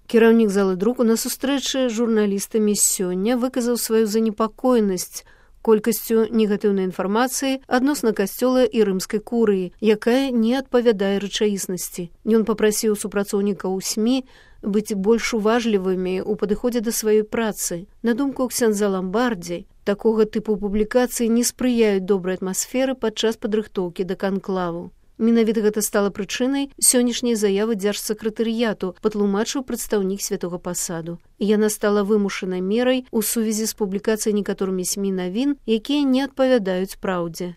Кіраўнік залы друку на сустрэчы з журналістамі сёння выказаў сваю занепакоенасць колькасцю негатыўнай інфармацыі адносна касцёла і рымскай курыі, якая не адпавядае рэчаіснасці. Ён папрасіў супрацоўнікаў СМІ быць больш уважлівымі ў падыходзе да сваёй працы. На думку ксяндза Ламбардзі, такога тыпу публікацыі не спрыяюць добрай атмасферы падчас падрыхтоўкі да канклаву. Менавіта гэта стала прычынай сённяшняй заявы дзяржсакратарыяту, патлумачыў прадстаўнік святога пасаду. Яна стала вымушанай мерай у сувязі з публікацыяй некаторымі СМІ навін, якія не адпавядаюць праўдзе.